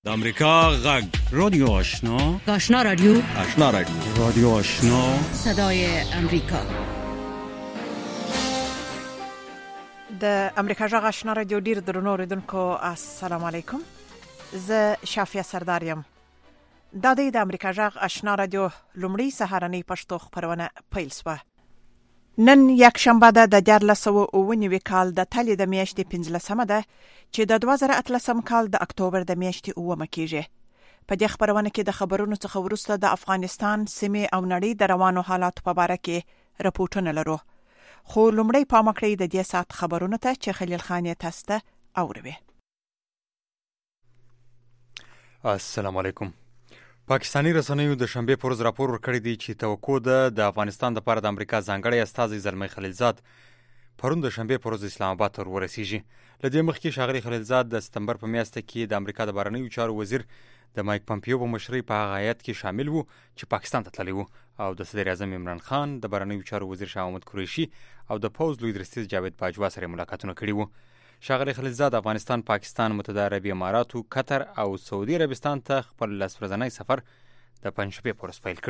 د امریکا غږ رادیو آشنا آشنا رادیو رادیو آشنا صدای امریکا. د امریکا غږ آشنا رادیو ډیر درنو اوریدونکو السلام علیکم. زه شافیه سردار یم. دا د امریکا غږ آشنا رادیو لومړی سهارنی پښتو خبرونه پیل شوه. نن یک شنبه ده د 1409 کال د تلې د میاشتې 15مه ده چې د 2018 کال د اکتوبر د میاشتې 9مه کېږي. په دې خبرونه کې د خبرونو څخه وروسته د افغانستان سیمې او نړۍ د روانو حالاتو په اړه کې راپورټونه لرو. خو لومړی پام وکړئ د دې سات خبرونو ته چې خلیل خان یې تاسو ته اوروي. السلام علیکم. پاکستانی رسنیو د شنبه پر ورځ راپور ورکړی دی چې توقع ده د افغانستان لپاره د امریکا ځانګړی استازی زلمی خلیلزاد پرون د شنبه پر ورځ اسلام آباد ته ورسیږي. لدې مخکې ښاغلی خلیلزاد د سپتمبر په میاشت کې د امریکا د بهرنیو چارو وزیر د مایک پمپیو په مشرۍ په هغه هیات کې شامل وو چې پاکستان ته تللی وو او د صدر اعظم عمران خان د بهرنیو چارو وزیر شاه محمود قریشي او د پوز لوی درستیز جاوید باجوا سره ملاقاتونه کړي وو. ښاغلی خلیلزاد افغانستان، پاکستان، متحده عربي اماراتو، قطر او سعودي عربستان ته خپل لسورځنی سفر د پنځشنبې په ورځ پیل کړ.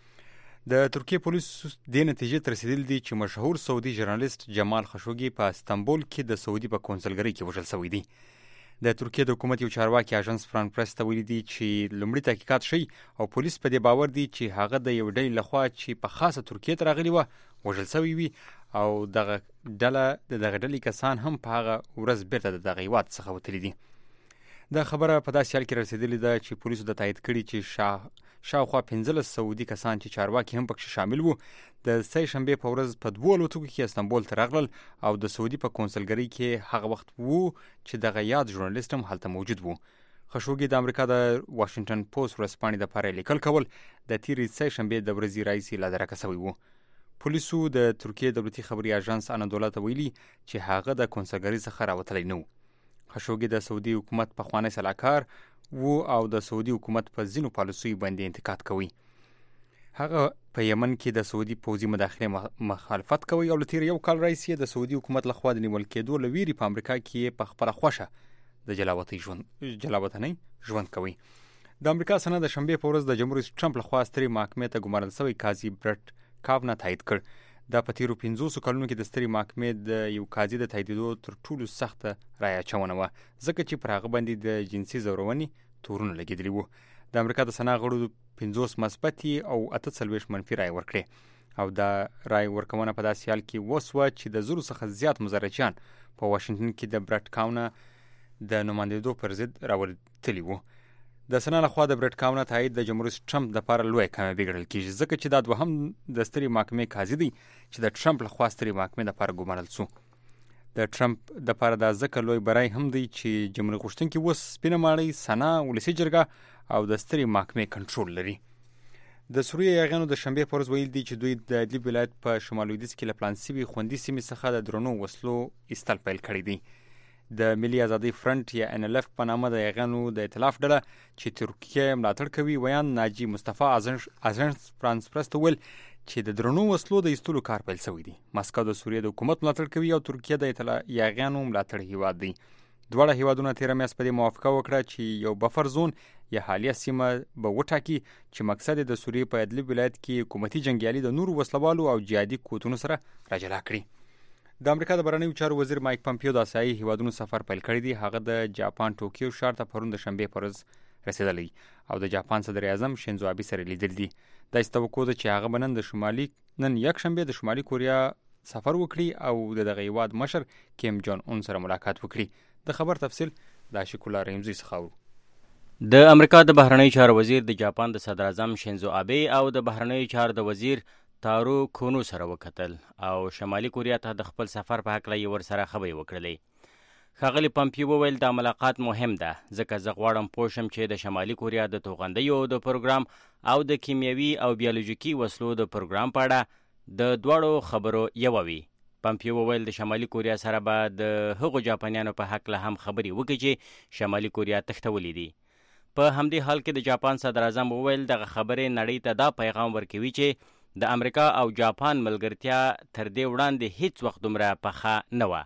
د ترکیې پولیسو دې نتیجې ته رسېدلي دي چې مشهور سعودي ژورنالیست جمال خشوګي په استانبول کې د سعودي په کونسلګرۍ کې وژل شوی دی. د ترکیې د حکومت یو چارواکي اژانس فرانس پریس ته ویلي دي چې لومړی تحقیقات شي او پولیس په دې باور دي چې هغه د یو ډلې لخوا چې په خاصه ترکیې ته راغلی وه وژل شوی وي او دغه ډلې کسان هم په هغه ورځ بیرته د دغه هیواد څخه وتلي دي. دا خبره په داسې حال کې رسېدلې ده چې پولیسو د تایید کړي چې شاوخوا 15 سعودي کسان چې چارواکي هم پکې شامل وو د سه شنبې په ورځ په 2 الوتکو کې استانبول ته راغلل او د سعودي په کونسلګرۍ کې هغه وخت وو چې دغه یاد ژورنالیست هم هلته موجود وو. خشوګي د امریکا د واشنگټن پوسټ ورځپاڼې دپاره لیکل کول د تیرې سه شنبې د ورځې راهیسې لا درکه شوی وو. پولیسو د ترکیې دولتي خبري اژانس انادولا ته ویلي چې هغه د کونسلګرۍ څخه راوتلی نه و. خشوګي د سعودي حکومت پخوانی سلاکار وو او د سعودي حکومت په ځینو پالیسیو باندې انتقاد کوي. هغه په یمن کې د سعودي پوځي مداخلې مخالفت کوي او له تیر یو کال راهیسې د سعودي حکومت لخوا د نیول کېدو له ویرې په امریکا کې په خپله خوښه د جلاوطنۍ ژوند کوي. د امریکا سنا د شنبې په ورځ د جمهور رئیس ټرمپ لخوا سترې محکمې ته ګمارل شوی قاضي برټ کاونه تایید کړ. دا په تیرو 50 کلونو کې د سترې محکمې د یو قاضي د تاییدېدو تر ټولو سخته رایه اچونه وه ځکه چې پر هغه باندې د جنسي ځورونې تورونه لګېدلي وو. د امریکا د سنا غړو 50 مثبتې او 48 منفي رایې ورکړې او دا رایې ورکونه په داسې حال کې وسوه چې د 1000 څخه زیات مزارچیان په واشنګټن کې د برټ کاونه د نمایندېدو پر ضد راوتلي وو. د سنا لخوا د برټ کاونه تایید د جمهور رئیس ټرمپ لپاره لویه کامیابي ګڼل کېږي ځکه چې دا دوهم د سترې محکمې قاضي دی چې د ټرمپ لخوا سترې محکمې لپاره ګمارل شو. د ټرمپ لپاره دا ځکه لوی بری هم دی چې جمهوریت غوښتونکي اوس سپینه ماڼۍ، سنا، ولسي جرګه او د سترې محکمې کنټرول لري. د سوریې یاغیانو د شنبې په ورځ ویل دي چې دوی د ادلب ولایت په شمال لویدیځ کې له پلان شوي خوندي سیمې څخه د درنو وسلو ایستل پیل کړی دی. د ملي ازادۍ فرنټ یا NLF په نامه د یاغیانو د ائتلاف ډله چې ترکیه ملاتړ کوي ویان ناجي مصطفی اژانس فرانس پریس ته ویل چې د درنو وسلو د ایستلو کار پیل شوی دی. مسکو د سوریې د حکومت ملاتړ کوي او ترکیه د یاغیانو ملاتړ هیواد دی. دواړه هیوادونه تیره میاشت په دې موافقه وکړه چې یو بفر زون یا حالیه سیمه به وټاکي چې مقصد د سوریې په ادلب ولایت کې حکومتي جنګیالي د نورو وسلوالو او جهادي قوتونو سره راجلا کړي. د امریکا د بهرنیو چارو وزیر مایک پمپیو د آسیایي هیوادونو سفر پیل کړی دی. هغه د جاپان ټوکیو ښار ته پرون د شنبې په ورځ رسېدلی او د جاپان صدر اعظم شینزو آبي سره لیدل دي. داسې توقع ده چې هغه به نن یک شنبې د شمالي کوریا سفر وکړي او د دغه هیواد مشر کیم جون اون سره ملاقات وکړي. د خبر تفصیل د عاشق الله رحیمزی څخه اورو. د امریکا د بهرنیو چارو وزیر د جاپان د صدر اعظم شینزو آبي او د بهرنیو چارو د وزیر تارو کونو سره وکتل او شمالي کوریا ته د خپل سفر په هکله یې ورسره خبرې وکړلې. ښاغلي پمپیو وویل دا ملاقات مهم ده ځکه زه غواړم پوه شم چې د شمالي کوریا د توغندیو د پروګرام او د کیمیاوي او بیولوژیکي وسلو د پروګرام په اړه د دواړو خبرو یوه وي. پمپیو وویل د شمالي کوریا سره به د هغو جاپانیانو په هکله هم خبرې وکړي چې شمالي کوریا تښتولي دي. په همدې حال کې د جاپان صدر اعظم وویل دغه خبرې نړۍ ته دا پیغام ورکوي چې د امریکا او جاپان ملګرتیا تر دې وړاندې هیڅ وخت دومره پخه نه وه. د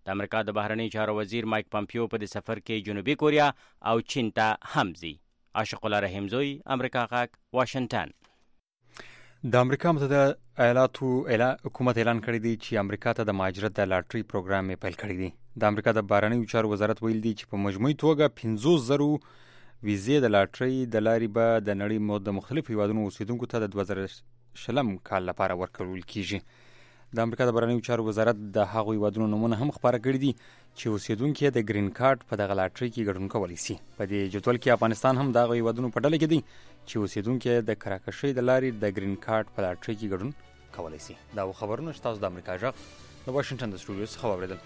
د امریکا د بهرنی چارو وزیر مایک پامپیو په دې سفر کې جنوبي کوریا او چین ته هم ځي. عاشق الله رحیمزوی، امریکا غاک، واشنگټن. د امریکا متحده ایالاتو حکومت اعلان کړی دی چې امریکا ته د مهاجرت د لاټري پروګرام پیل کړی دی. د امریکا د بهرنیو چارو وزارت ویل دی چې په مجموعي توګه 50,000 ویزې د لاټري د لارې به د نړۍ د مختلفو هیوادونو اوسیدونکو ته د 2020 کال لپاره ورکول کیږي. د امریکا د بهرنیو چارو وزارت د هغو هیوادونو نومونه هم خپاره کړي دي چې اوسیدونکي د ګرین کارت په دغه لاټري کې ګډون کولی شي. په دې جدول کې افغانستان هم د هغو هیوادونو په ډله کې دی چې اوسیدونکي د کراکشۍ د لارې د ګرین کارت په لاټري کې ګډون کولی شي. دا خبرونه چې تاسو د امریکا غږ د واشنگټن د سټوډیو څخه واورېدل.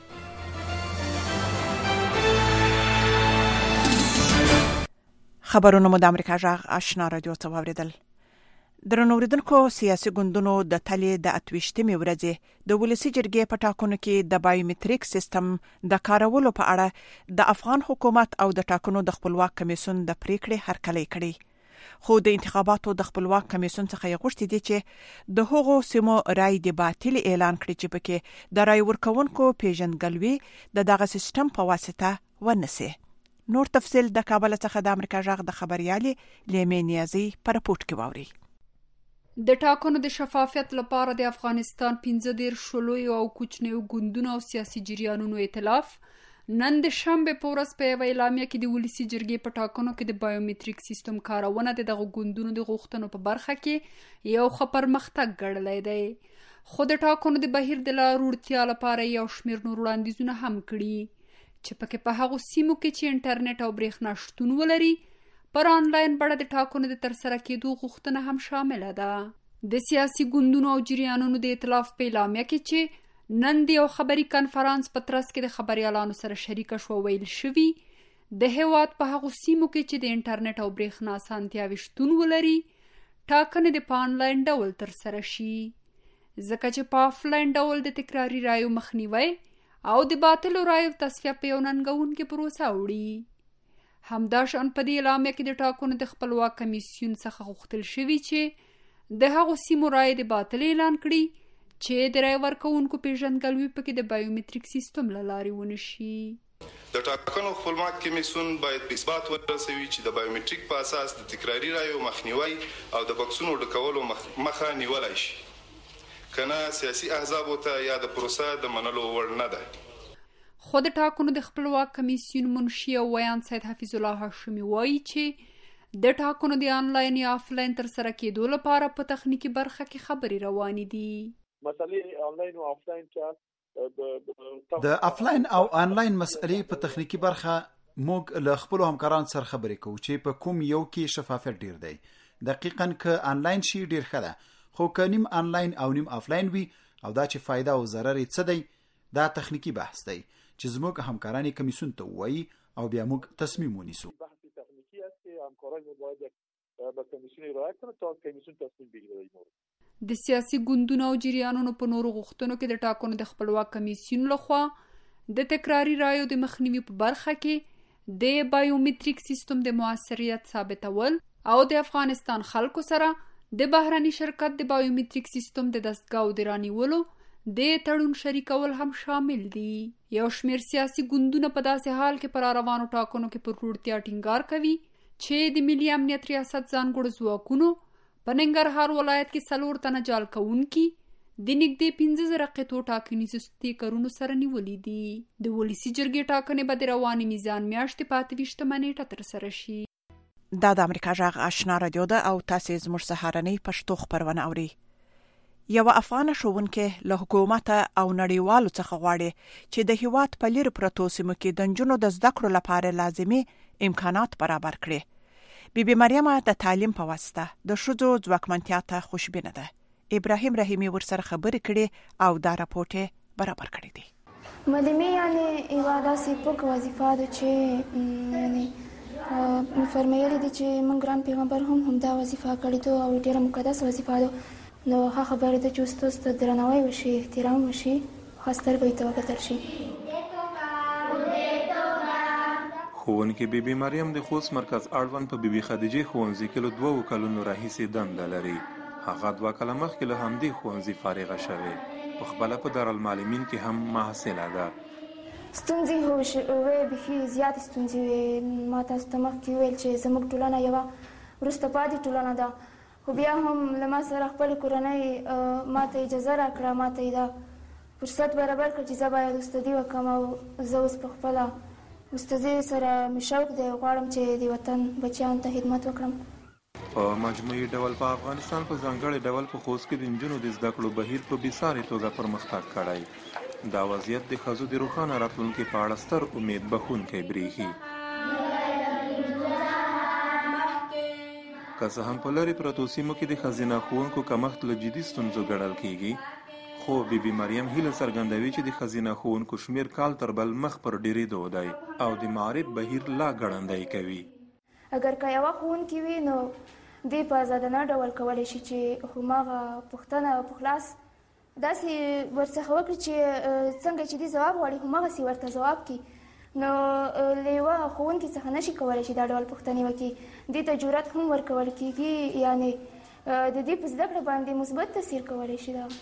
خبرونه مو د امریکا غږ آشنا رادیو ته واورېدل. درنو اوریدونکو، سیاسي ګوندونو د تلې د 28مې ورځې د ولسی جرګې په ټاکنو کې د بایومټریک سیستم د کارولو په اړه د افغان حکومت او د ټاکنو د خپلواک کمیسیون د پریکړې هرکلی کړي. خو د انتخاباتو د خپلواک کمیسیون څخه یې غوښتي دي چې د هغو سیمو رای د باطل اعلان کړي چې پکې د رای ورکونکو پیژندګلوي د دغه سیستم په واسطه ونسي. نور تفصیل د کابل څخه د امریکا غږ د خبريالي لیمې نیازي پر رپورټ کې واوري. د ټاکنو د شفافیت لپاره د افغانستان 15 شلوي او کوچنیو ګوندونو او سیاسي جریانونو ائتلاف نن د شنبه په ورځ په یوه اعلامیه کې د ولسی جرګې په ټاکنو کې د بایومټریک سیستم کارونه د دغه ګوندونو د غوښتنو په برخه کې یو ښه پرمختګ ګڼلی دی. خو د ټاکنو د بهیر د لارورتیا لپاره یو شمېر نور وړاندیزونه هم کړي چې پکې په هغو سیمو کې چې انټرنیټ او برېښنا شتون ولري پر آنلاین بڼه د ټاکنو د ترسره کېدو غوښتنه هم شامله ده. د سیاسي ګوندونو او جریانونو د ائتلاف په اعلامیه کې چې نن د یو خبري کنفرانس په ترڅ کې د خبريالانو سره شریکه شو ویل شوي د هیواد په هغو سیمو کې چې د انټرنیټ او برېښنا اسانتیاوې شتون ولري ټاکنې د په آنلاین ډول ترسره شي، ځکه چې په آفلاین ډول د تکراري رایو مخنیوی او د باطلو رایو تصفیه په یو ننګونکې پروسه وړي. همداشان په دې اعلامیه کې د ټاکنو د خپلواک کمیسیون څخه غوښتل شوي چې د هغو سیمو رای د باطل اعلان کړي چې د رای ورکوونکو پیژندګلوي پکې د بایومټریک سیستم له لارې ونشي. د ټاکنو خپلواک کمیسیون باید په اثبات ورسوي چې د بایومټریک په اساس د تکراري رایو مخنیوی او د بکسونو ډکولو مخه نیولای شي، کنه سیاسي احزابو ته یا د پروسه د منلو وړ نه ده. خو د ټاکنو د خپلواک کمیسیون منشي او ویان سید حفیظ الله هاشمي وایي چې د ټاکنو د آنلاین یا آفلاین ترسره کېدو لپاره په تخنیکی برخه کې خبرې روانې دي. مسلې آنلاین او آفلاین چې د آفلاین او آنلاین مسلې په تخنیکی برخه موږ له خپل همکارانو سره خبرې کوو چې په کوم یو کې شفافیت ډیر دی. دقیقاً که آنلاین شي ډیر ښه ده، خو که نیم آنلاین او نیم آفلاین وي او دا چې فایده او ضرر یې څه دی، دا تخنیکی بحث دی چې زموږ همکاران کمیسیون ته وایي او بیا موږ تصمیم ونیسو. بحث تخنیکی است که همکاران باید به کمیسیون رعایت کنند تا کمیسیون تصمیم بگیره. د سیاسي ګوندونو او جریانونو په نورو غوښتنو کې د ټاکنو د خپلواک کمیسیون لخوا د تکراري رایو د مخنیوي په برخه کې د بایومټریک سیستم د موثریت ثابتول او د افغانستان خلکو سره د بهرني شرکت د بایومټریک سیستم د دستګاو د رانیولو د تړون شریکول هم شامل دي. یو شمېر سیاسي ګوندونه په داسې حال کې پر روانو ټاکنو کې پر وړتیا ټینګار کوي چې د ملي امنیت ریاست ځانګړو ځواکونو په ننګرهار ولایت کې 4 تنه جال کوونکي د نږدې 15,000 قطعو ټاکنیزو سټیکرونو سره نیولي دي. د ولسی جرګې ټاکنې به د روانې میزان میاشتې په 28 نیټه ترسره شي. دا د امریکا غږ آشنا رادیو ده او تاسو زموږ سهارنۍ پښتو خبرونه اورئ. یو افغان ښوونکې له حکومت او نړیوالو څخه غواړي چې د هیواد په لیر پرتو سیمو کې د نجونو د زده کړو لپاره لازمي امکانات برابر کړي. بی مریم د تعلیم په واسطه د ښځو ځواکمنتیا ته خوشبینه ده. ابراهیم رحیمی ورسره خبرې کړي او دا راپورټ برابر کړی دی. مدمه یعنی یو داسې پوک وظیفه ده چې یعنی فرمایلی دي چې موږ ګران پیغمبر هم دا وظیفه کړې ده او ډیره مقدس وظیفه ده. نو ها خبره ده چې استاد ته درناوی وشي، احترام وشي، خاصتر به ته وکتل شي. ښوونکې بیبي مریم د خوست مرکز اړوند په بیبي خدیجې ښوونځي کې له 2 کلونو راهیسې دنده لري. هغه 2 کاله مخکې له همدې ښوونځي فارغه شوې. په خپله په دارالمعلمین کې هم محصله ده. ستونزې وې بیخي زیاتې ستونزې وې. ما تاسو ته مخکې وویل چې زموږ ټولنه یوه وروسته پاتې ټولنه ده، خو بیا هم له ما سره خپلې کورنۍ ما ته اجازه راکړه، ما ته یې دا فرصت برابر کړ چې زه باید استادي وکړم او زه اوس په خپله استادي سره مې شوق دی، غواړم چې د وطن بچیانو ته خدمت وکړم. په مجموعي ډول په افغانستان په ځانګړي ډول په خوست کې د نجونو د زده کړو بهیر په بېسارې توګه پرمختګ کړی. دا وضعیت د ښځو د روښانه راتلونکي په اړه ستر امید بښونکی برېښي. که څه هم په لرې پرتو سیمو کې د ښځینه ښوونکو کمښت له جدي ستونزو ګڼل کېږي، خو بیبي مریم هیله څرګندوي چې د ښځینه ښوونکو شمیر کال تر بل مخ پر ډېرېدو دی او د معارف بهیر لا ګړندی کوي. اگر که یوه ښوونکي وي نو دی په ازادانه ډول کولی شي چې هماغه پوښتنه په خلاص داسې ورڅخه وکړي چې څنګه چې دی ځواب غواړي هماغسې ورته ځواب کړي. نو له یوه ښوونکي څخه نشي کولی چې دا ډول پوښتنې وکړي. دې ته جرأت هم ورکول کېږي، یعنې د دې په زده کړه باندې مثبت تاثیر کولی شي. دا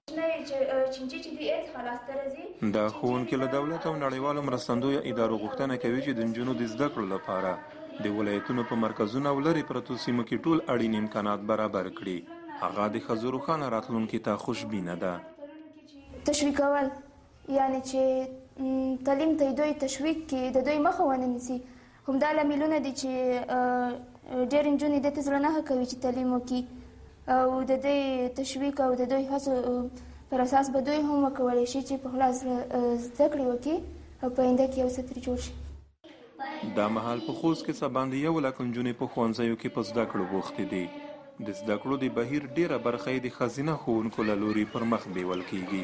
دا ښوونکي له دولت او نړیوالو مرستندویه ادارو غوښتنه کوي چې د نجونو د زده کړو لپاره د ولایتونو په مرکزونو او لرې پرتو سیمو کې ټول اړین امکانات برابر کړي. هغه د ښځو روښانه راتلونکي ته خوشبینه ده. تشویقول، یعنې چې تعلیم ته دوی تشویق کړي، د دوی مخه ونه نیسي. همدا لاملونه دي چې ډېرې نجونې دې ته زړه نه کوي چې تعلیم وکړي، او د دوی تشویق او د دوی هڅو پر اساس به دوی هم وکولی شي چې په خلاص زده کړې وکړي او په آینده کې یو څه ترې جوړ شي. دا مهال په خوست کې څه باندې 1 لک نجونې په ښوونځیو کې په زده کړو بوختې دي. د زده کړو د بهیر ډیره برخه یې د ښځینه ښوونکو له لوري پر مخ بیول کېږي.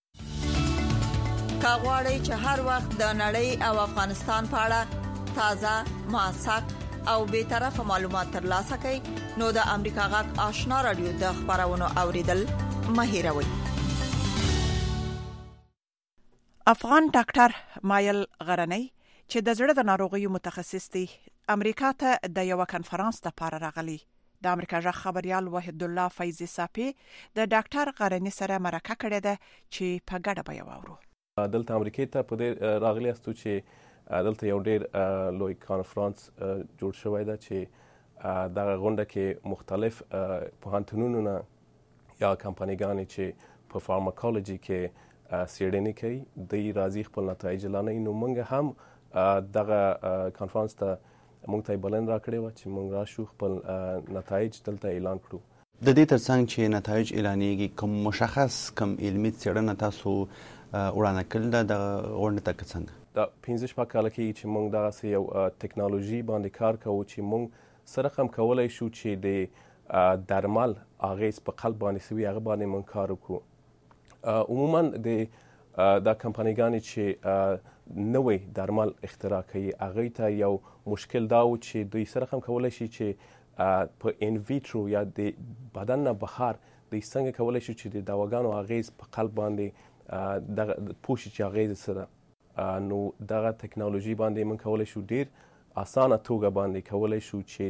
که غواړئ چې هر وخت د نړۍ او افغانستان په اړه تازه، موثق او بی‌طرفه معلومات ترلاسه کړئ، نو د امریکا غږ آشنا رادیو د خبرونو اوریدل مه هېروئ. افغان ډاکټر مایل غرنی چې د زړه د ناروغیو متخصص دی، امریکا ته د یو کنفرانس لپاره راغلی. د امریکا ژغ خبريال وحید الله فیضی صافی د ډاکټر غرنی سره مرکه کړې ده چې په ګډه به واورو. دلته امریکا ته په دې راغلی استو چې دلته یو ډېر لوی کانفرنس جوړ شوی دی چې دغه غونډه کې مختلف پوهنتونونه یا کمپنیګانې چې په فارماکولوژي کې څېړنې کوي دوی راځي خپل نتایج اعلانوي. نو موږ هم دغه کانفرنس ته موږ ته بلنه راکړې وه چې موږ راشو خپل نتایج دلته اعلان کړو. د دې ترڅنګ چې نتایج اعلانېږي، کوم مشخص کوم علمي څېړنه تاسو وړاندې کړې ده دغه غونډې ته که څنګه؟ دا 15 کاله کېږي چې موږ دغسې یو ټکنالوژي باندې کار کوو چې موږ سره هم کولی شو چې د درمل اغېز په قلب باندې سوي هغه باندې موږ کار وکړو. عموما دا کمپنیګانې چې نوې درمل اختراع کوي هغوی ته یو مشکل دا و چې دوی سره هم کولی شي چې په ان ویټرو یا د بدن نه بهر دوی څنګه کولی شي چې د دواګانو اغېز په قلب باندې دغه پوه شي چې اغېز سره. نو دغه ټکنالوژي باندې موږ کولی شو ډېر اسانه توګه باندې کولی شو چې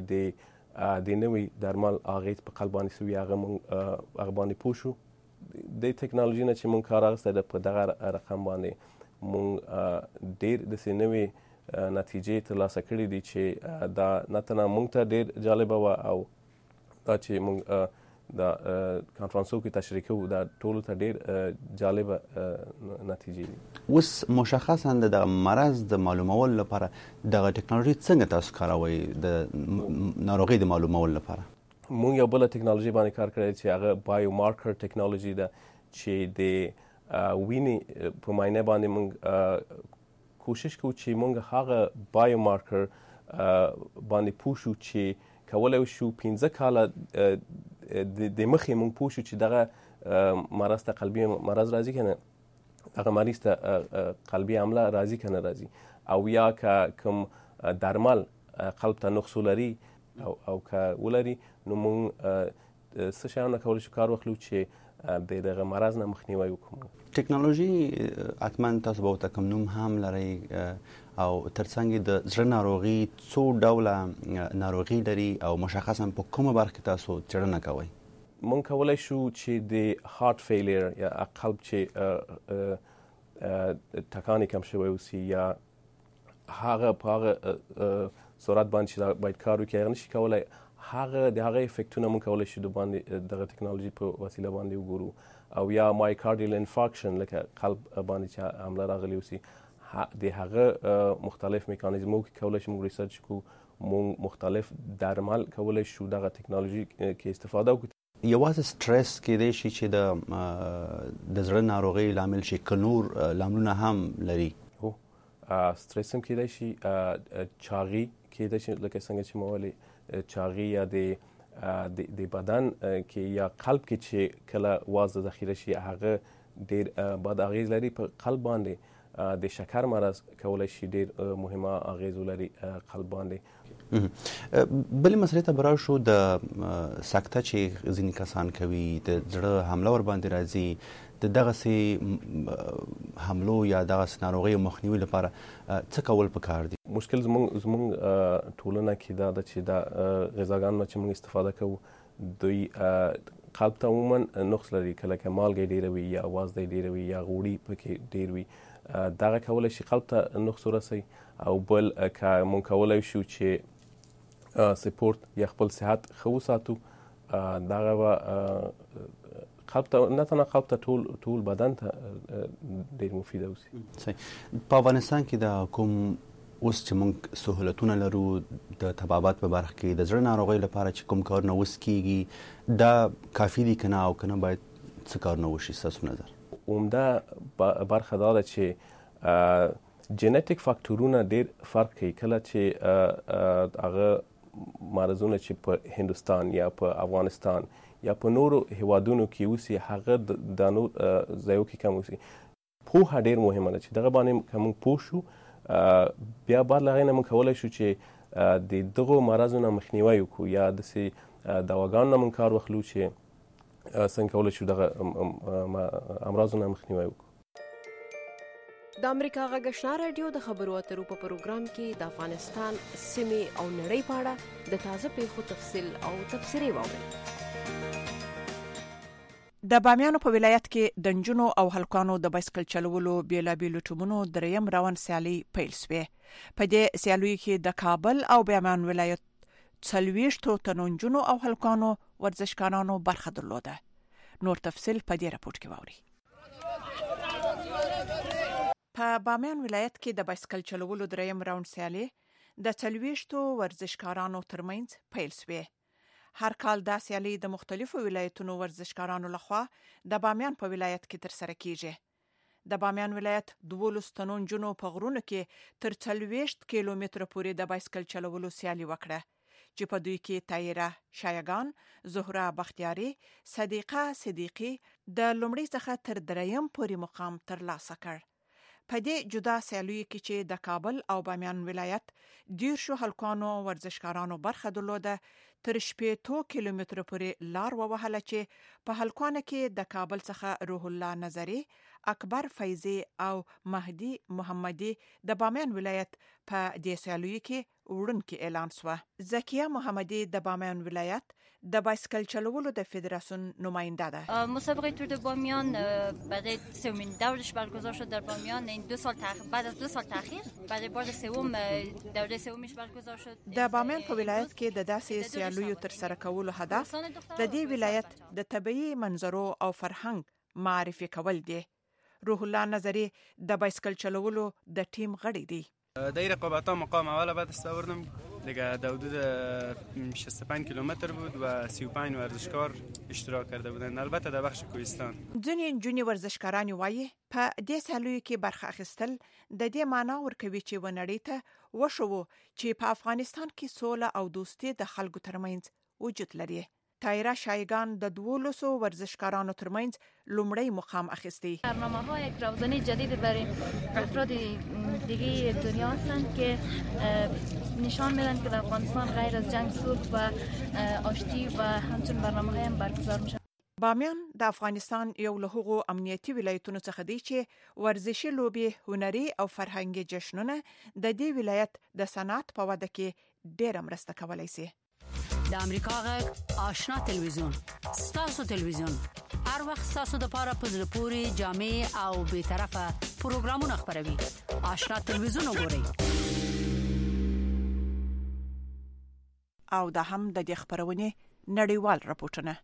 د نوې درمل اغېز په قلب باندې سوي هغه باندې پوه شو. د ټکنالوژي نه چې موږ کار اخیستی ده په دغه رقم باندې موږ ډېر داسې نوې نتیجې ترلاسه کړي دي چې دا نه تنه موږ ته ډېر جالبه وه او دا چې موږ دا کانفرانسو کې تشریح کوو دا ټولو ته ډېر جالبه نتیجې دي. اوس مشخصا د مرض د معلومولو لپاره دغه ټکنالوژي څنګه تاسو کاروئ د ناروغۍ د معلومولو لپاره؟ مونږ یو بله ټکنالوژي باندې کار کړی چې هغه بایو مارکر ټکنالوژي ده چې د وینې په معاینه باندې مونږ کوشش کوو چې مونږ هغه بایو مارکر باندې پوه شو چې کولی شو 15 کاله د مخې مونږ پوه شو چې دغه مرض ته قلبي مرض راځي که نه، هغه مریض ته قلبي حمله راځي که نه راځي، او یا که کوم درمل قلب ته نقص ولري او که ولري نو مونږ څه شیانو کولی شو کار واخلو چې د دغه مرض نه مخنیوی وکړو. ټکنالوژي حتما تاسو به ورته کوم نوم هم لرئ او ترڅنګ د زړه ناروغي څو ډوله ناروغي لري او مشخصا په کومه برخه کې تاسو څېړنه کوئ؟ مونږ کولی شو چې د هارت فیلیر یا قلب چې ټکانې کم شوی اوسي یا هغه په هغه سرعت باندې چې باید کار وکړي هغه نشي کولی د هغه افیکټونه موږ کولی شو د باندې دغه ټکنالوژي په وسیله باندې وګورو او یا مایکارډیل انفارکشن لکه قلب باندې چې حمله راغلی اوسي د هغه مختلف میکانیزمو کې کولی شو موږ ریسرچ کړو موږ مختلف درمل کولی شو دغه ټکنالوژي کې استفاده وکړو. یوازې سټرس کېدای شي چې د زړه ناروغۍ لامل شي که نور لاملونه هم لري؟ هو سټرس هم کېدای شي، چاغي کېدای شي لکه څنګه چې مو ویلي چاغي یا د بدن کې یا قلب کې چې کله وازه ذخیره شي هغه ډېر بد اغېز لري په قلب باندې. د شکر مرض کولی شي ډېر مهمه اغېز ولري قلب باندې. بلې مسئلې ته به راشو، د سکته چې ځینې کسان کوي د زړه حمله ور باندې راځي، د دغسې حملو یا دغسې ناروغیو مخنیوي لپاره څه کول پکار دي؟ مشکل زموږ ټولنه کې دا ده چې دا غذاګانو چې موږ استفاده کوو دوی قلب ته عموما نقص لري، کله که مالګې ډېره وي یا وازدی ډېره وي یا غوړي پکې ډېر وي، دغه کولی شي قلب ته نقص ورسوي. او بل که موږ کولی شو چې سپورت یا خپل صحت ښه وساتو دغه به قلب ته نه تنها قلب ته ټول بدن ته ډېر مفیده اوسي. په افغانستان کې د کوم اوس چې موږ سهولتونه لرو د طبابت په برخه کې د زړه ناروغۍ لپاره چې کوم کارونه اوس کېږي دا کافي دي که نه، او که نه باید څه کارونه وشي ستاسو نظر؟ عمده برخه دا ده چې جنیټیک فاکټورونه ډېر فرق کوي. کله چې هغه مرضونه چې په هندوستان یا په افغانستان یا په نورو هیوادونو کې اوسي هغه د نور ځایو کې کم اوسي. پوهه ډېر مهمه ده چې دغه باندې که موږ پوه شو بیا بعد له هغې نه موږ کولی شو چې د دغو مرضونو مخنیوی وکړو یا داسې دواګانو نه موږ کار واخلو چې څنګه کولی شو دغه امراضونه مخنیوی وکړو. د امریکا غږ آشنا رادیو د خبرو اترو په پروګرام کې د افغانستان سیمې او نړۍ په اړه د تازه پیښو تفصیل او تبصرې واورئ. د بامیانو په ولایت کې د نجونو او هلکانو د بایسکل چلولو بیلابیلو ټیمونو دریم راوند سیالي پیل شوې. په دې سیالیو کې د کابل او بامیان ولایت 40 تنو نجونو او هلکانو ورزشکارانو برخه درلوده. نور تفصیل په دې راپور کې واورئ. په بامیان ولایت کې د بایسکل چلولو دریم راوند سیالي د 40 ورزشکارانو ترمنځ پیل شوې. هر کال دا سیالي د مختلفو ولایتونو ورزشکارانو لخوا د بامیان په ولایت کې ترسره کیږي. د بامیان ولایت 12 تنو نجونو په غرونو کې تر 40 کیلومتره پورې د بایسکل چلولو سیالي وکړه چې په دوی کې تایره شایگان، زهره بختیاری، صدیقه صدیقی د لومړي څخه تر دریم پورې مقام ترلاسه کړ. په دې جدا سیالیو کې چې د کابل او بامیان ولایت 10 هلکانو ورزشکارانو برخه درلوده، تر 8 کیلومتره پورې لار ووهله چې په هلکانو کې د کابل څخه روح الله نظری، اکبر فیضی او مهدی محمدی د بامیان ولایت په دې سیالیو کې وړونکي اعلان شو. زکیه محمدی د بامیان ولایت د بایسکل چلولو د فدراسیون نماینده ده. مسابقه تور د بامیان برای سومین دورش برگزار شد در بامیان. این 2 سال بعد از 2 سال تاخیر برای بار سوم دوره سومیش برگزار شد. د بامیان په ولایت کې د داسې سیالیو تر سره کولو هدف د دې ولایت د طبيعي منظرو او فرهنګ معرفي کول دي. روح الله نظری د بایسکل چلولو د ټیم غړی دی. در رقابت‌ها مقام اول بعد استوردم دیگه در حدود 65 کیلومتر بود و 35 ورزشکار اشتراک کرده بودند، البته در بخش کوهستان. ځینې نجونې ورزشکاران وایي په دې سیالیو کې برخه اخیستل د دې معنا ورکوي چې ونړۍ ته وښوو چې په افغانستان کې سوله او دوستي د خلکو ترمنځ وجود لري. تایره شایگان د 12 ورزشکارانو ترمنځ لومړی مقام اخیستی. برنامه‌ها یک روزنه جدید برای افراد دیگه دنیا هستند که نشان میدن که در افغانستان غیر از جنگ صلح و آشتی و همچنین برنامه‌های هم برگزار میشه. بامیان د افغانستان یو له هغو امنیتي ولایتونو څخه دی چې ورزشي لوبې، هنري او فرهنګي جشنونه د دې ولایت د صنعت په وده کې ډېره مرسته کولی شي. د امریکا غږ آشنا تلویزیون، ستاسو تلویزیون هر وخت تاسو د پاره په زړه پوري جامع او به طرفه پروګرامونه خبروي. آشنا تلویزیون وګورئ. او دا هم د دې خبرونه نړیوال راپورټونه.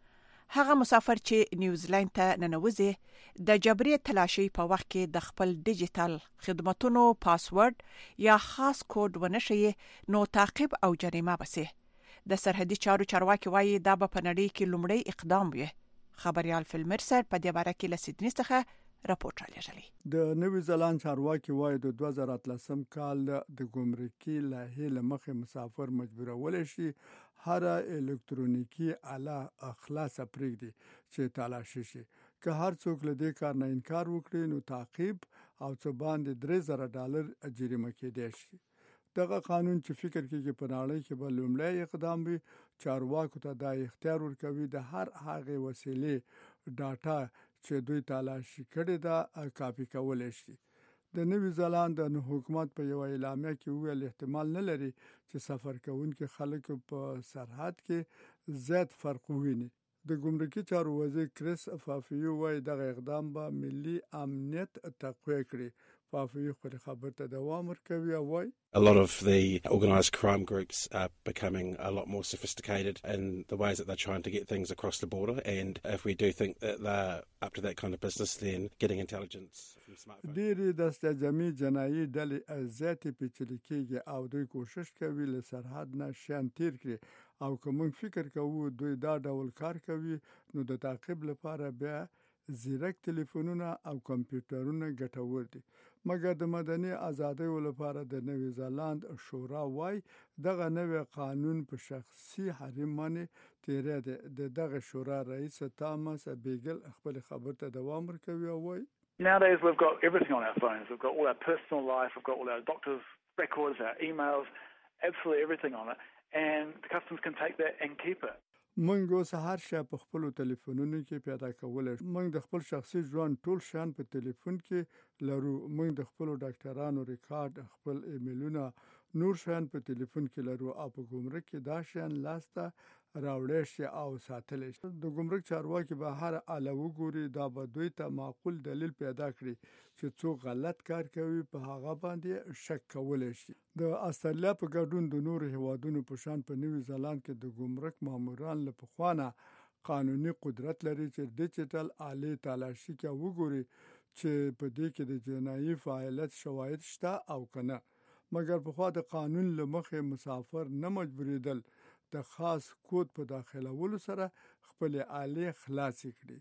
هغه مسافر چې نیوزیلند ته ننوځي د جبري تلاشي په وخت کې د خپل ډیجیټل خدماتونو پاسورډ یا خاص کوډ ونشي نو تعقیب او جریمه بسي. د سرحدي چارو چارواکي وایي دا په نړۍ کې لومړی اقدام وي. خبريال فلمرسر په دې باره کې له سیدنی څخه راپورټ رالیږلی. د نیوزیلند چارواکي وایي د 2013 کال د ګمرکي لایحې لمخې مسافر مجبورول شي هر الکترونیکی آله خلاص پرېږدي چې تلاشي شي. که هر څوک له دې کار نه انکار وکړي نو تعقیب او څه باندې $3000 جریمه کېدای شي. دغه قانون چې فکر کوي په نړۍ کې به لومړی اقدام وي. چارواکو ته دا اختیار ورکوي د هر هغه وسیلې ډاټا چې دوی تلاشي کړي دا کاپي کولای شي. د نیوزیلند د حکومت په یو اعلامیه کې ویل احتمال نه لري چې سفر کوونکي خلک په سرحد کې زیات فرق وویني. د ګمرکي چارو وزیر کریس فافیو وايي دغه اقدام به ملي امنیت تقویه کړي. فافیو خپل خبر ته دوام ورکوي او وايي A lot of the organised crime groups are becoming a lot more sophisticated in the ways that they're trying to get things across the border, and if we do think that they're up to that kind of business, then getting intelligence from smartphones. ډېری دستجمعي جنایي ډلې زیاتې پیچلې کېږي او دوی کوشش کوي له سرحد نه شیان تیر کړي او که موږ فکر کوو دوی دا ډول کار کوي نو د تعقیب لپاره بیا زیرک تلیفونونه او کمپیوټرونه ګټور دي. مګر د مدني ازادۍ لپاره د نیوزیلند شورا وايي دغه نوې قانون په شخصي حریم باندې تیرې ده. دغه شورا رئیس تامس بیګل خپل خبر ته دوام ورکوي او وايي Nowadays we've got everything on our phones. We've got all our personal life, we've got all our doctor's records, our emails, absolutely everything on it, and the customs can take that and keep it. موږ اوس هر شی په خپل ټلیفونونو کې پیدا کولای. موږ د خپل شخصي ژوند ټول شیان په ټلیفون کې لرو. موږ د خپل ډاکټرانو ریکارډ، خپل ایمیلونه، نور شیان په ټلیفون کې لرو او په ګمرک کې دا شیان لاسته راوړل شي او ساتل شي. د ګمرک چارواکي به هر اله وګوري دا به دوی ته معقول دلیل پیدا کړي چې څوک غلط کار کوي په هغه باندې شک کولای شي. د استرالیا په ګډون د نورو هیوادونو په شان په نیوزیلند کې د ګمرک ماموران له پخوانه قانوني قدرت لري چې ډیجیټل آلې تلاشي کې وګوري چې په دې کې د جنایي فعالیت شواهد شته او کنه. مګر په خوا د قانون لمخې مسافر نه مجبوریدل د خاص کود په داخلولو سره خپل آلې خلاص کړي.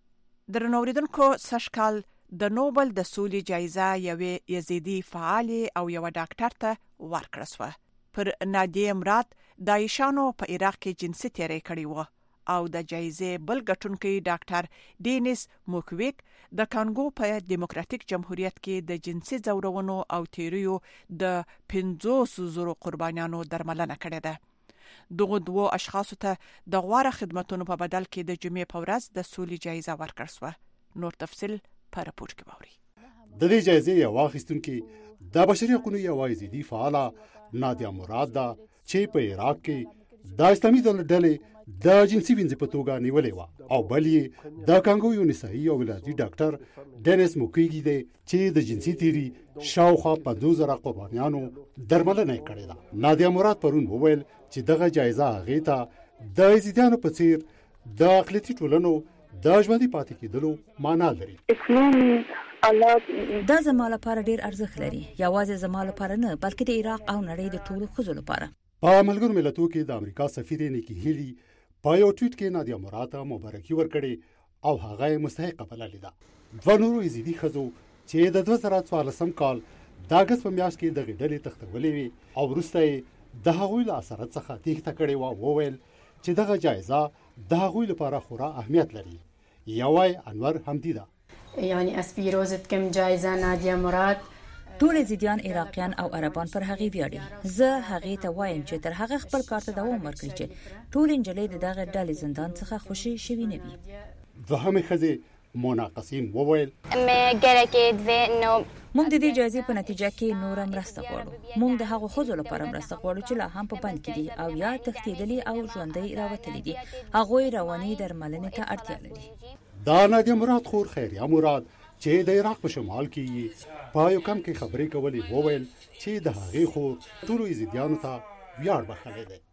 درنوریدونکو سشکال د نوبل د سولې جایزه یوې یزیدي فعال او یو ډاکټر ته ورکړه شوه. پر نادیه مراد د عایشانو په عراق کې جنسي تیری کړی و او د جایزې بل ګټونکي ډاکټر ډینیس موکویک د کانګو په دیموکراتیک جمهوریت کې د جنسي ځورونو او تیریو د 500,000 قربانیانو درملنه کړې ده. دغه دوه اشخاصو ته د غوړه خدماتونو په بدل کې د جمعې په ورځ د سولې جایزه ورکړل شوه. نور تفصیل په راپور کې باوري. د دې جایزې یو واخیستونکي د بشري حقوقو یو ایزیدي فعاله نادیه مراد ده چې په عراق کې د اسلامي ډلې د جنسي وینځ په توګه نیولې و او بل یې د کانګو یو نسایي او ولادي ډاکټر ډینیس موکویګي دی چې د جنسي تیری شاوخوا 50,000 قربانیانو درملنه کړې ده. نادیه مراد پرون وویل چې دغه جایزه هغې ته د ایزیدیانو په څیر د اقلیتي ټولنو د ژوندي پاتې کېدلو معنا لري. دا زما لپاره ډیر ارزښت لري. یوازې زما لپاره نه بلکې د عراق او نړۍ د ټولو ښځو لپاره. په ملګرو ملتونو کې د امریکا سفیر نیکی هیلی په یو ټویټ کې نادیه مراد ته مبارکي ورکړې او هغه مستحق بللې ده. دوه نورو یزیدي ښځو چې د 2014 کال د اګست په میاشت کې دغه ډلې تختولې وي او وروسته د هغوی له اثرات څخه تېښته کړې و وویل چې دغه جایزه د هغوی لپاره خورا اهمیت لري. یوای انور حمدی ده. یعنی اس پیروزت کم جایزه نادیه مراد ټول زیدیان عراقیان او عربان پر هغه ویاړي. زه هغه ته وایم چې تر هغه خپل کار ته دوام ورکړي چې ټول انجلۍ دغه ډلې زندان څخه خوشي شوي نه وي. دوهمه ښځه مونا قسیم وویل موږ د دې جایزې په نتیجه کې نور مرسته غواړو. موږ د هغو خزو لپاره مرسته غواړو چې لا هم په بند کې دي او یا تښتېدلي او ژوندۍ راوتلي دي. هغوی رواني درملنې ته اړتیا لري. دا نادیه مراد خور خیریه مراد چې د عراق په شمال کې په یو کم کې خبرې کولې وویل چې د هغې خور ټولو یزیدیانو ته ویاړ بخښلی دی.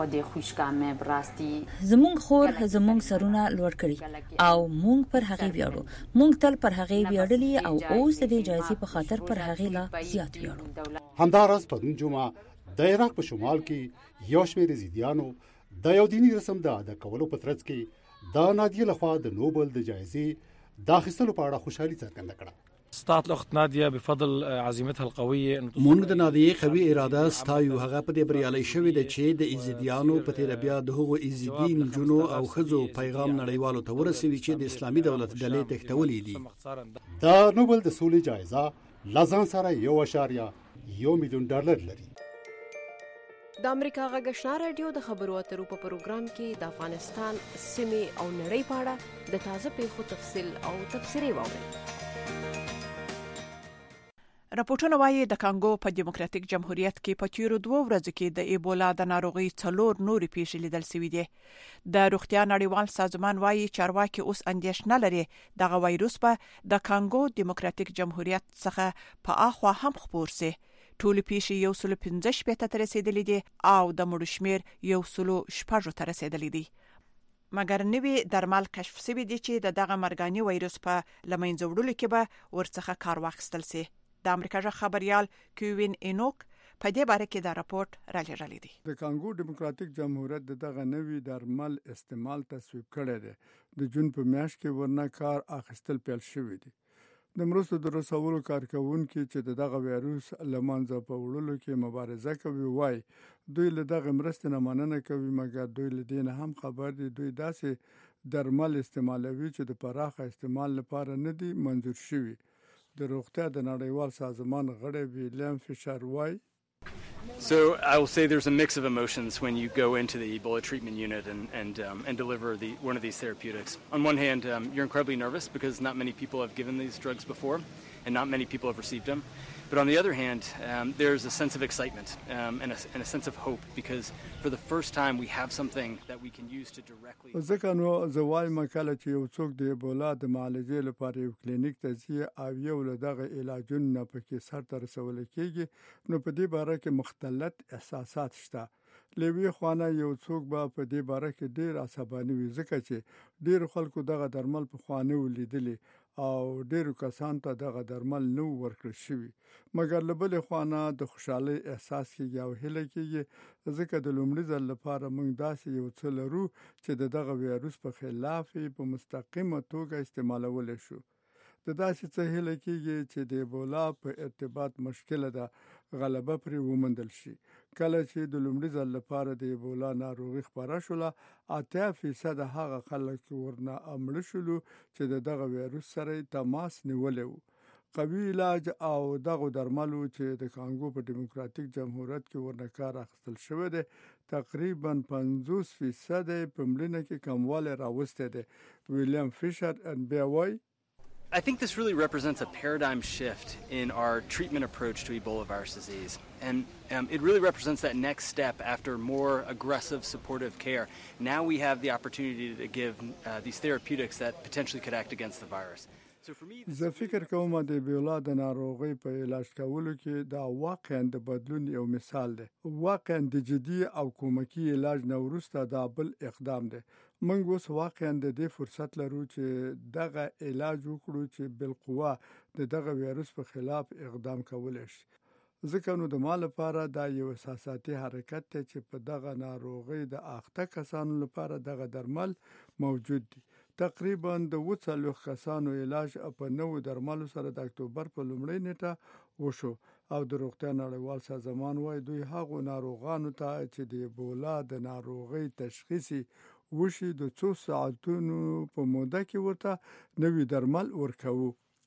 زمونږ خور زمونږ سرونه لوړ کړي او مونږ پر هغې ویاړو. مونږ تل پر هغې ویاړلي او اوس د دې جایزې په خاطر پر هغې لا زیات ویاړو. همداراز پرون جمعه د عراق په شمال کې یو شمېر یزیدیانو د یو دیني رسم د ادا کولو په ترڅ کې د نادیه لخوا د نوبل د جایزې د اخیستلو په اړه خوشحالي څرګنده کړه. استطاعت الأخت نادية بفضل عزيمتها القوية. مونږ د نادیه قوي اراده ستایو. هغه په دې بریالي شوې ده چې د ایزیدیانو په تیر بیا د هغو ایزیدي نجونو او خزو پیغام نړیوالو ته ورسوي چې د اسلامي دولت ډلې تښتولې دي. د نوبل د سولې جایزه لازم سره $1.1 میلیون لري. د امریکا غږ آشنا رادیو د خبرو اترو په پروګرام کې د افغانستان سیمې او نړۍ په اړه د تازه پیښو تفصیل او تبصرې واورئ. راپورټونه وايي د کانګو په دیموکراتیک جمهوریت کې په تیرو 2 ورځو کې د ایبولا د ناروغي 4 نورې پیښې لیدل شوې دي. د روغتیا نړیوال سازمان وايي چارواکي اوس اندېښنه لري دغه وایروس په د کانګو دیموکراتیک جمهوریت څخه په اخوا هم خپور سي. ټول پیښې 115 ته رسیدلې دي او د مړو شمیر 116 ته رسیدلې دي. مګر نوې درمل کشف شوي دي چې دغه مرګاني وایروس په لمنځه وړلو کې به ورڅخه کار واخیستل شي. د امریکا جغ خبريال کوین انوک په دې باره کې دا راپورټ را لېږلی دی. د کانګو دیموکراتیک جمهوریت دغه نوې درمل استعمال تصویب کړی دی. د جون په میاشت کې ورنه کار اخیستل پیل شوی دی. د مرستو د رسولو کارکونکو چې دغه وایروس لمانځه په وړلو کې مبارزه کوي وای دوی له دغه مرستې نه مننه کوي مګر دوی له دې نه هم خبر دي دوی داسې درمل استعمالوي چې د پراخه استعمال لپاره نه دي منظور شوي. د روغتیا د نړیوال سازمان غړی ویلیام فیشر وای So I will say there's a mix of emotions when you go into the Ebola treatment unit and deliver one of these therapeutics. On one hand, you're incredibly nervous because not many people have given these drugs before and not many people have received them. But on the other hand, there's a sense of excitement and a sense of hope because for the first time we have something that we can use to directly. ځکه نو زوای مکاله چې یو څوک د ایبولا د معالجې لپاره یو کلینیک ته ځي او یو له دغه علاجونو په کې سر ته رسول کېږي نو په دې باره کې مختلط احساسات شته. لوی خوانه یو څوک به په دې باره کې ډیر عصباني وي ځکه چې ډیر خلکو دغه درمل په خوانه ولیدلي او ډیرو کسان ته دغه درمل نو ورکړل شوی مګر له بل خوانه د خوشحالي احساس کیږي او هله کیږي ځکه د لومړي ځل لپاره موږ داسې یو څه لرو چې دغه وایروس په خلاف په مستقیمه توګه استعمالول شو. د داسې څه هله کیږي چې د ایبولا په ارتباط مشکله ده غلبه پرې ومندل شي. کله چې د لومړي ځل لپاره د ایبولا ناروغي خپره شوله 80% هغه خلک ورنه امړ شول چې دغه وایروس سره تماس نیولې وو. قوي علاج او دغه درملو چې د کانګو په دیموکراتیک جمهوریت کې ورنه کار اخیستل شوی دی تقریبا 50% په مړینه کې کموالی راوستی دی. ویلیام فیشر بیا وایي I think this really represents a paradigm shift in our treatment approach to Ebola virus disease. And it really represents that next step after more aggressive supportive care. Now we have the opportunity to give these therapeutics that potentially could act against the virus. زه فکر کوم د ایبولا د ناروغۍ په علاج کولو کې دا واقعا د بدلون یو مثال دی. واقعا د جدي او کومکی علاج نه وروسته دا بل اقدام دی. موږ اوس واقعا د دې فرصت لرو چې دغه علاج وکړو چې بالقوه دغه وایروس په خلاف اقدام کولای شي. ځکه نو د مال لپاره دا یو اساساتي حرکت دی چې په دغه ناروغۍ د اخته کسانو لپاره دغه درمل موجود دي. تقریبا د 40 کسانو علاج په نوو درملو سره د اکتوبر په لومړۍ نیټه وشو او د روغتیا نړیوال سازمان وايي دوی هغو ناروغانو ته چې د ایبولا د ناروغۍ تشخیص وشي د 2 ساعتونو په موده کې ورته نوي درمل ورکوي.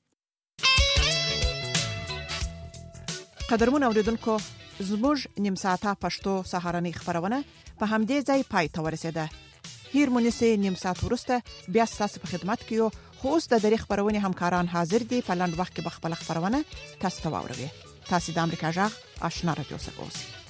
قدرمن اوریدونکو زموږ نیم ساعته پښتو سهارنۍ خبرونه په همدې ځای پای ته ورسیده. هیر مونسه نیم ساعت ورسته بیا تاسو په خدمت کې یو. خو اوس د دری خبرونه همکاران حاضر دي په لاند وخت کې بخپل خبرونه تاسو ته واوروي. تاسو د امریکا جغ آشنا رادیو څخه اوسئ.